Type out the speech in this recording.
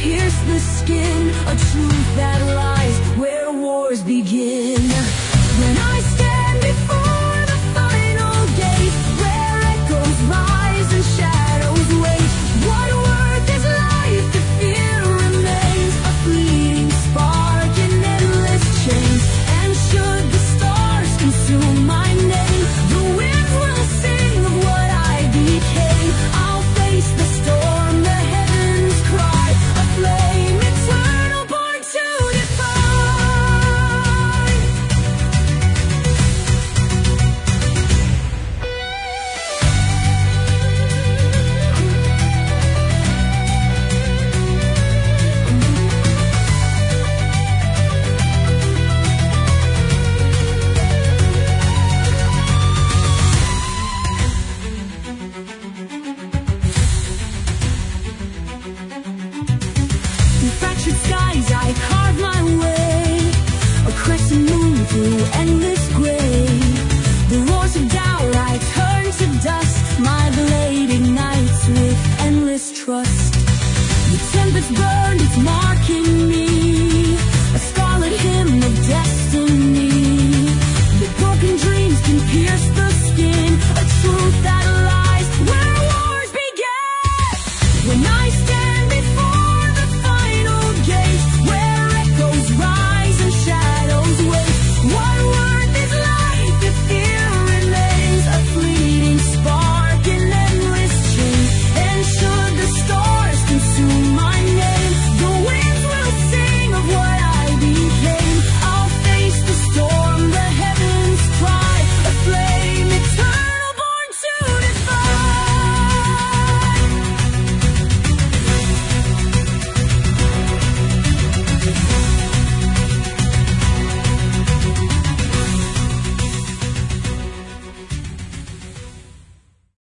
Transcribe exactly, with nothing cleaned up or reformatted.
pierce the skin, a truth that lies where wars begin. When I stand before the final gate, where echoes rise and shadows wait, what worth is life if fear remains a fleeting spark in endless chains? And should the stars consume my name, the winds will sing of what I became. I'll face the storm, the heavens cry, a flame eternal born to define. In fractured skies I carve my way, a crescent moon through endless